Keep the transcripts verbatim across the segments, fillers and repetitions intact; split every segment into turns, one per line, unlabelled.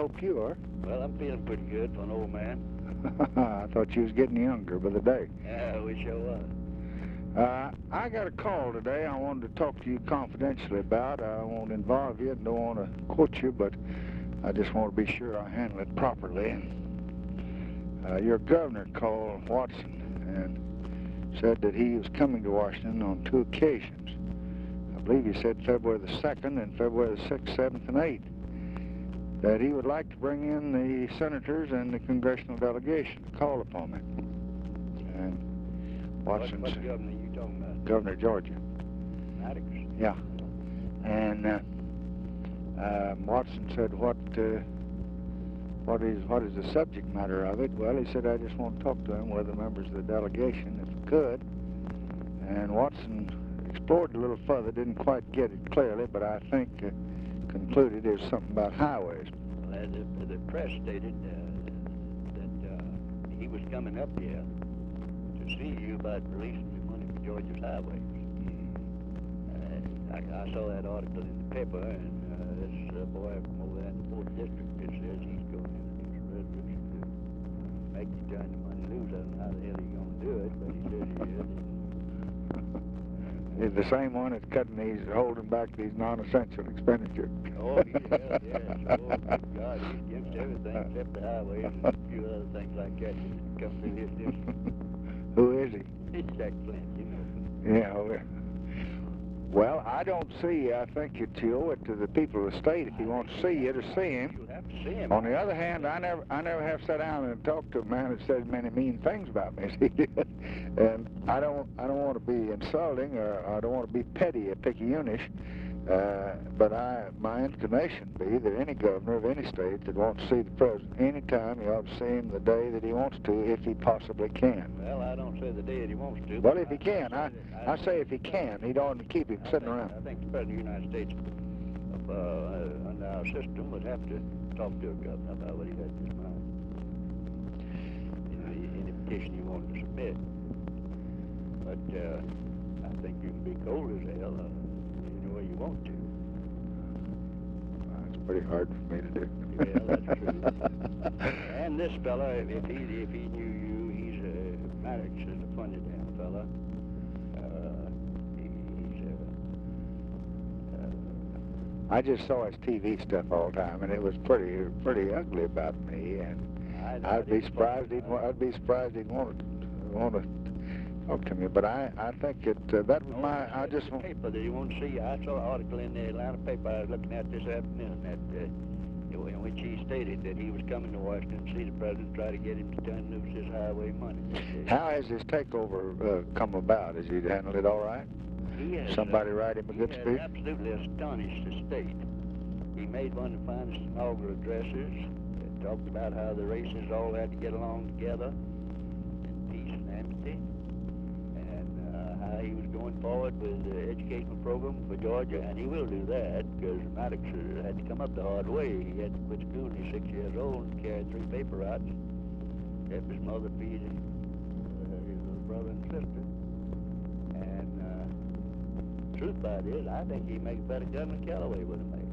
hope you are.
Well, I'm feeling pretty good for an old man.
I thought you was getting younger by the day.
Yeah, we sure was.
Uh, I got a call today I wanted to talk to you confidentially about. I won't involve you and don't want to quote you, but I just want to be sure I handle it properly. Uh, your governor called Watson and said that he was coming to Washington on two occasions. I believe he said February the second and February the sixth, seventh, and eighth. That he would like to bring in the senators and the congressional delegation to call upon me. And Watson
What, what governor are you talking about?
Governor of Georgia.
Maddox?
Yeah. And uh, uh, Watson said, what, uh, what is what is the subject matter of it? Well, he said, I just want to talk to him with the members of the delegation, if he could. And Watson explored a little further, didn't quite get it clearly, but I think uh, concluded it was something about highways.
Well, the, the press stated uh, that uh, he was coming up here to see you about releasing the money for Georgia's highways. Uh, I, I saw that article in the paper, and uh, this uh, boy from over there in the fourth district that says he's going to introduce a resolution to make you turn the money loose. I don't know how the hell he's going to do it, but he says he is.
He's the same one that's cutting these, holding back these non-essential expenditures.
Oh, he is, yes. Oh, good God, he's against everything except the highways and a few other things like that that come through his district.
Who is he?
It's Jack Flint, you know.
Yeah, well, well, I don't see, I think you owe it to the people of the state if you want to see you to see him.
You'll have to see him.
On the other hand, I never I never have sat down and talked to a man that says many mean things about me as he did. And I don't I don't want to be insulting, or I don't want to be petty or picayunish. Uh, but I, my inclination be that any governor of any state that wants to see the president anytime, he ought to see him the day that he wants to, if he possibly can.
Well, I don't say the day that he wants to.
Well, if he can, I, I say if he can, he don't keep him sitting
I think,
around.
I think the President of the United States, of, uh, uh, under our system, would have to talk to a governor about what he has in his mind. Any, any petition you wanted to submit. But uh, I think you can be cold as hell uh, any way you want to.
It's pretty hard for me to do.
Yeah, that's true. And this fella, if he if he knew you, he's a Maddox is a funny damn fella. Uh, he, he's a. Uh,
I just saw his T V stuff all the time, and it was pretty pretty ugly about me. And
I,
I'd be surprised he'd wa- I'd be surprised he'd want to want to talk to me. But I I think it uh, that was my I just
the paper that you want to see. I saw an article in the Atlanta paper I was looking at this afternoon that uh, in which he stated that he was coming to Washington to see the president, try to get him to turn loose his highway money.
How has this takeover uh, come about? Has he handled it all right?
He has,
Somebody
uh,
write him a good
he
speech?
has absolutely astonished the state. He made one of the finest inaugural addresses. It talked about how the races all had to get along together in peace and amity, and uh, how he was going forward with the educational program for Georgia, and he will do that because Maddox had to come up the hard way. He had to quit school when he was six years old and carried three paper routes, help his mother feed uh, his little brother and sister. And uh, the truth about it is, I think he'd make a better governor than Callaway would have made.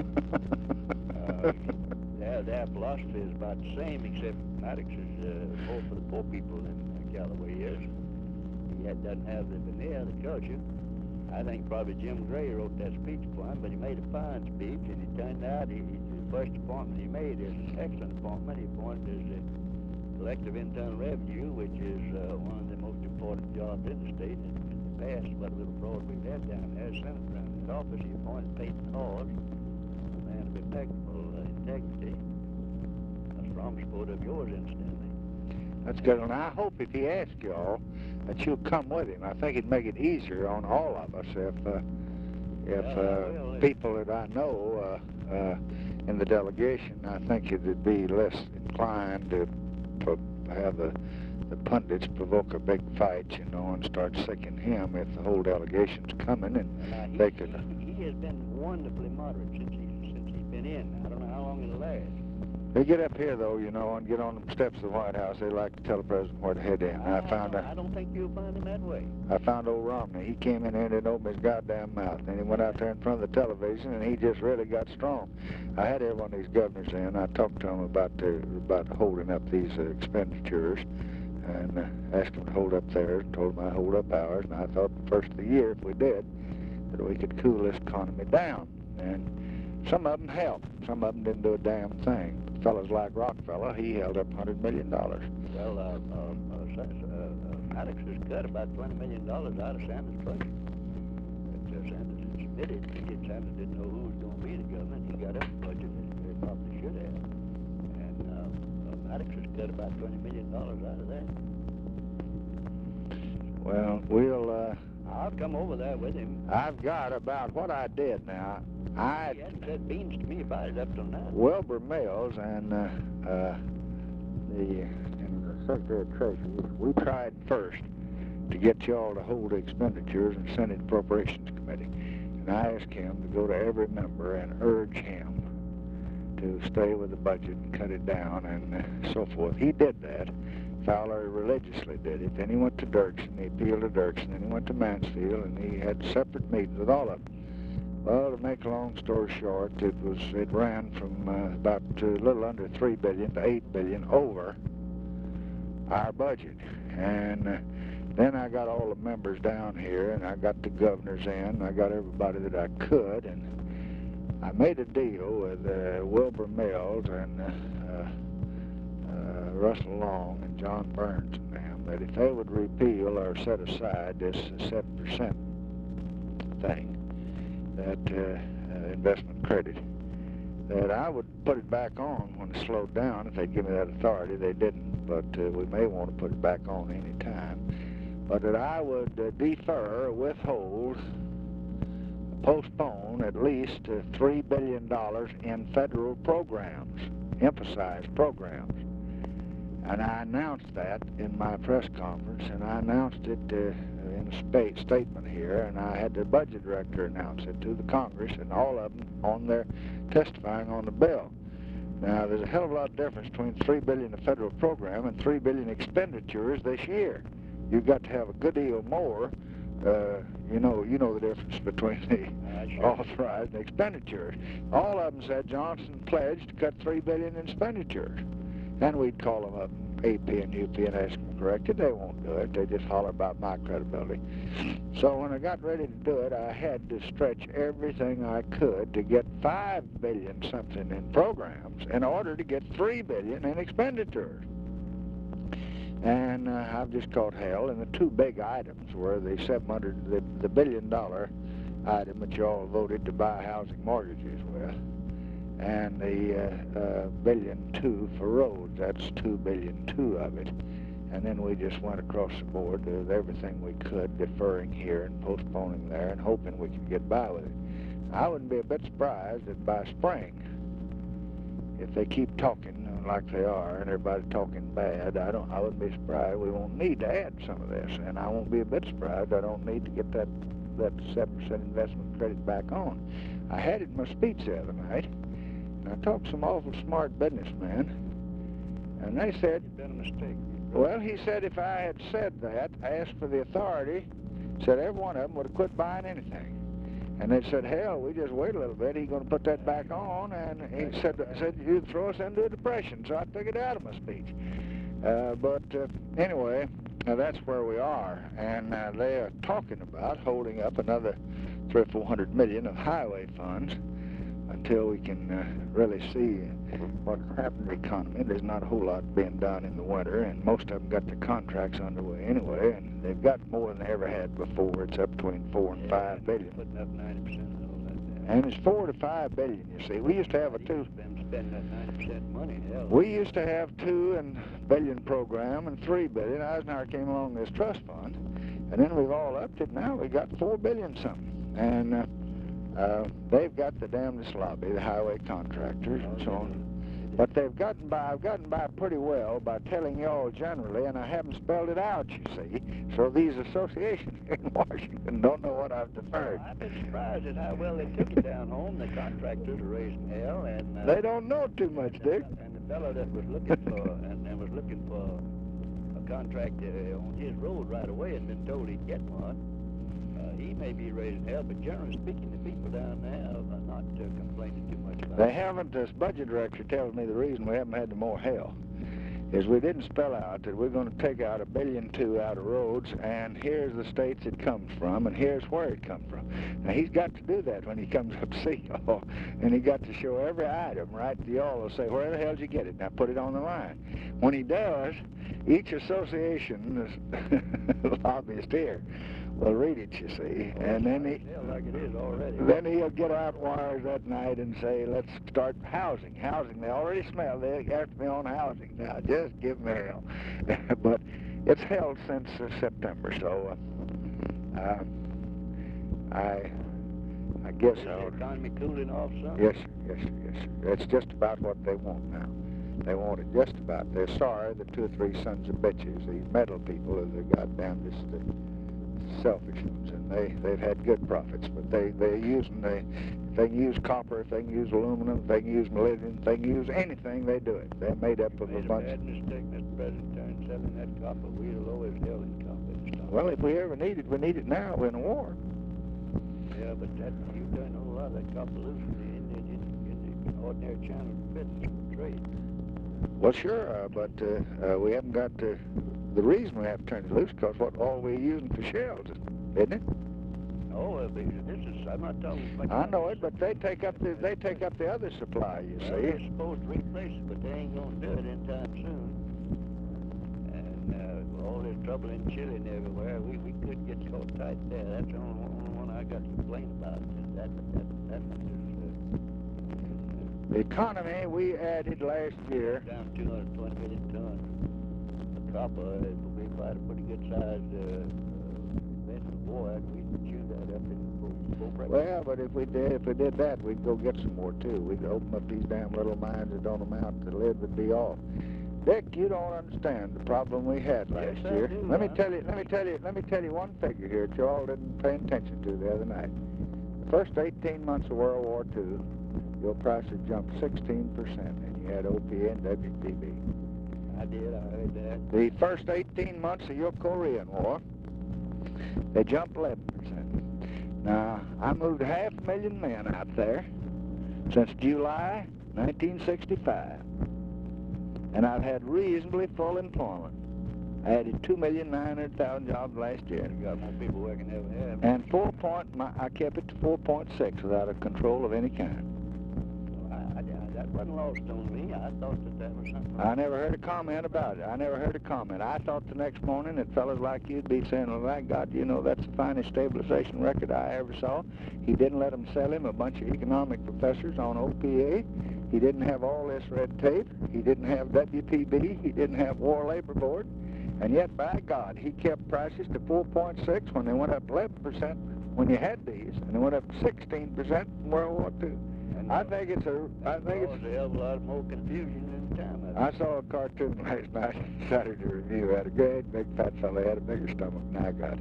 uh, their, their philosophy is about the same, except Maddox is uh, more for the poor people than uh, Callaway is. He had, doesn't have the veneer, the culture. I think probably Jim Gray wrote that speech for him, but he made a fine speech, and it turned out he, the first appointment he made is an excellent appointment. He appointed as the Collective Internal Revenue, which is uh, one of the most important jobs in the state. In, in the past, what a little fraud we've had down there, Senator around his office, he appointed Peyton Hawes, a man of impeccable uh, integrity, a strong supporter of yours, incidentally.
That's good. And I hope if he asks you all that you'll come with him. I think it'd make it easier on all of us if uh, if
Yeah,
uh,
well,
people that I know uh, uh, in the delegation, I think it'd be less inclined to pro- have the the pundits provoke a big fight, you know, and start sicking him if the whole delegation's coming, and
Now, he,
they could.
he, he has been wonderfully moderate since he since he's been in. I don't know how long it'll last.
They get up here, though, you know, and get on the steps of the White House. They like to tell the president where to head in.
I,
I found
don't,
out.
I don't think you'll find him that way.
I found old Romney. He came in here and didn't open his goddamn mouth. And he went out there in front of the television, and he just really got strong. I had every one of these governors in. I talked to them about the, about holding up these uh, expenditures, and uh, asked them to hold up theirs, and told them I'd hold up ours. And I thought the first of the year, if we did, that we could cool this economy down. And some of them helped. Some of them didn't do a damn thing. Fellas like Rockefeller, he held up one hundred million dollars.
Well, uh, uh, uh, uh, uh, Alex has cut about twenty million dollars out of Sanders' budget. But uh, Sanders admitted, Sanders didn't know who was going to be the governor, and he got up the budget as he probably should have. And uh, uh, Alex has cut about twenty million dollars out of that.
Well, we'll... Uh,
I'll come over there with him.
I've got about what I did now. I
He hadn't said beans to me about it up till now.
Wilbur Mills and uh, uh, the, and the Secretary of Treasury, we tried first to get y'all to hold the expenditures and Senate Appropriations Committee. And I asked him to go to every member and urge him to stay with the budget and cut it down and uh, so forth. He did that. Fowler religiously did it. Then he went to Dirksen, he appealed to Dirksen, then he went to Mansfield, and he had separate meetings with all of them. Well, to make a long story short, it was it ran from uh, about uh, a little under three billion to eight billion over our budget. And uh, then I got all the members down here, and I got the governors in, and I got everybody that I could, and I made a deal with uh, Wilbur Mills and uh, uh, uh, Russell Long and John Burns and them that if they would repeal or set aside this seven percent thing, that uh, uh, investment credit, that I would put it back on when it slowed down if they'd give me that authority. They didn't, but uh, we may want to put it back on any time. But that I would uh, defer, withhold, postpone at least uh, three billion dollars in federal programs, emphasized programs. And I announced that in my press conference, and I announced it uh, in a state statement here, and I had the budget director announce it to the Congress, and all of them on there testifying on the bill. Now, there's a hell of a lot of difference between three billion dollars of federal program and three billion dollars expenditures this year. You've got to have a good deal more. Uh, you know, you know the difference between the
Uh, sure.
authorized and expenditures. All of them said Johnson pledged to cut three billion dollars in expenditures. And we'd call them up, A P and U P, and ask them to correct it. They won't do it. They just holler about my credibility. So when I got ready to do it, I had to stretch everything I could to get five billion dollars something in programs in order to get three billion dollars in expenditures. And uh, I've just caught hell. And the two big items were the seven hundred, the, the billion dollar item that you all voted to buy housing mortgages with, and the uh, uh, billion two for roads. That's two billion two of it. And then we just went across the board with everything we could, deferring here and postponing there and hoping we could get by with it. I wouldn't be a bit surprised if by spring, if they keep talking like they are and everybody talking bad, I don't I wouldn't be surprised we won't need to add some of this. And I won't be a bit surprised I don't need to get that that seven percent investment credit back on. I had it in my speech the other night, and I talked to some awful smart businessmen, and they said,
You've done a mistake.
well, he said if I had said that, asked for the authority, said every one of them would have quit buying anything. And they said, hell, we just wait a little bit. He's going to put that back on. And he said, said you'd throw us into a depression. So I took it out of my speech. Uh, but uh, anyway, uh, that's where we are. And uh, they are talking about holding up another three or four hundred million of highway funds until we can uh, really see what's happening to the economy. There's not a whole lot being done in the winter, and most of them got their contracts underway anyway, and they've got more than they ever had before. It's up between four and
Yeah,
five billion.
Putting up ninety percent of all that.
And it's four to five billion, you see. We used to have a two.
Been spending that ninety percent money, hell.
We used to have two and billion program and three billion. Eisenhower came along with this trust fund, and then we've all upped it. Now we got four billion something, and uh, uh, they've got the damnedest lobby, the highway contractors and so on. But they've gotten by, I've gotten by pretty well by telling you all generally, and I haven't spelled it out, you see. So these associations in Washington don't know what I've deferred.
I've been surprised at how well they took it down home. The contractors are raising hell, and uh,
They don't know too much, Dick.
And the fellow that was looking for and, and was looking for a contract uh, on his road right away and been told he'd get one. Uh, he may be raising hell, but generally speaking, the people down there are not uh, complaining too much about
They
it.
haven't. This budget director tells me the reason we haven't had no more hell is we didn't spell out that we're going to take out a billion two out of roads, and here's the states it comes from, and here's where it comes from. Now, he's got to do that when he comes up to see y'all, and he got to show every item, right, to y'all will say, where the hell did you get it? Now, put it on the line. When he does, each association, lobbyist here, will read it, you see, and then he,
like it is already.
then he'll get out wires that night and say, let's start housing. Housing, they already smell, they have to be on housing now, just give me hell. But it's held since uh, September, so uh, uh, I I guess
Is
I
the
would.
economy cooling off some?
Yes, sir, yes, sir, yes, sir. It's just about what they want now. They want it just about. They're sorry the two or three sons of bitches, these metal people, are the goddamn just the selfish ones, and they, they've had good profits, but they, they're using, they, if they can use copper, if they can use aluminum, if they can use molybdenum, if they can use anything, they do it. They're made up of a
Made a
bunch.
bad mistake, Mister President, turn selling that copper. We're the lowest hell in copper. It's not-
Well, if we ever need it, we need it now. We're in a war.
Yeah, but that you turn a whole lot of that copper loose in the, in the, in the ordinary channel of business and trade.
Well, sure, uh, but uh, uh, we haven't got the, the reason we have to turn it loose because what all we're using for shells, isn't it?
Oh, uh, this is, I'm not talking about...
I know it, but they take up the they take up the other supply, you
Well, they're
see.
supposed to replace it, but they ain't gonna do it anytime soon. And uh, with all this trouble in Chile and everywhere, we, we could get caught tight there. That's the only one, only one I got to complain about. That, that, that one is...
The economy we added last year.
Down two hundred twenty million tons of copper. It will be quite a pretty good sized uh, uh, event of war. And we can chew that up in full, full breakfast.
Well, but if we did if we did that, we'd go get some more too. We'd open up these damn little mines that don't amount. The lid would be off. Dick, you don't understand the problem we had last
Yes, I
year.
do,
Let me
huh?
tell you. Let me tell you. Let me tell you one figure here that you all didn't pay attention to the other night. The first eighteen months of World War Two, your prices jumped sixteen percent, and you had O P A and W P B.
I did. I heard that.
The first eighteen months of your Korean War, they jumped eleven percent. Now, I moved half a million men out there since July nineteen sixty-five, and I've had reasonably full employment. I added two million nine hundred thousand jobs last year.
You got more people working than ever have.
And four point, my, I kept it to four point six without a control of any kind.
I, I, I, that wasn't lost on me. I thought that that was something.
I never heard a comment about it. I never heard a comment. I thought the next morning that fellas like you'd be saying, well, my God, you know, that's the finest stabilization record I ever saw. He didn't let them sell him a bunch of economic professors on O P A. He didn't have all this red tape. He didn't have W P B. He didn't have War Labor Board. And yet, by God, he kept prices to four point six when they went up eleven percent when you had these, and they went up sixteen percent in World War Two.
And
I think it's a, I think it's,
caused a hell of a lot more confusion than time.
I saw a cartoon last night, Saturday Review, had a great big fat fella, had a bigger stomach than I got.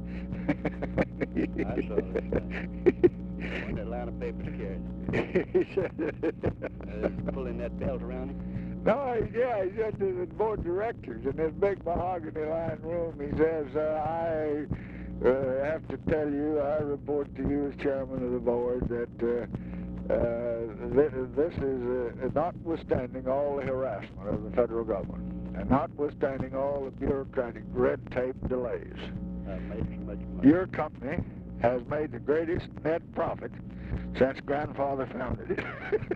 I saw it. One that Atlanta papers carried.
He said,
Uh, pulling that belt around him.
no, he- yeah, he said to the board of directors in this big mahogany-lined room, he says, uh, I uh, have to tell you, I report to you as chairman of the board that uh, uh, this, this is uh, notwithstanding all the harassment of the federal government, and notwithstanding all the bureaucratic red tape delays,
I made so much money.
your company has made the greatest net profit since grandfather founded it.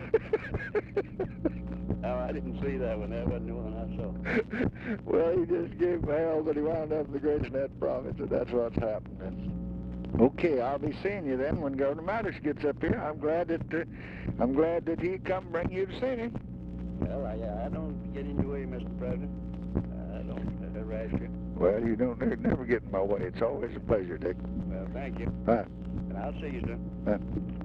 No, I didn't see that one. That wasn't the one I saw.
Well, he just gave him hell, but he wound up with the greatest net profits, and that's what's happening. Okay, I'll be seeing you then when Governor Mattis gets up here. I'm glad that uh, I'm glad that he come bring you to see him.
Well, I, I don't get in your way, Mister President. I don't uh, harass you.
Well, you don't you never get in my way. It's always a pleasure, Dick.
Well, thank you.
Bye.
And I'll see you soon.
Bye.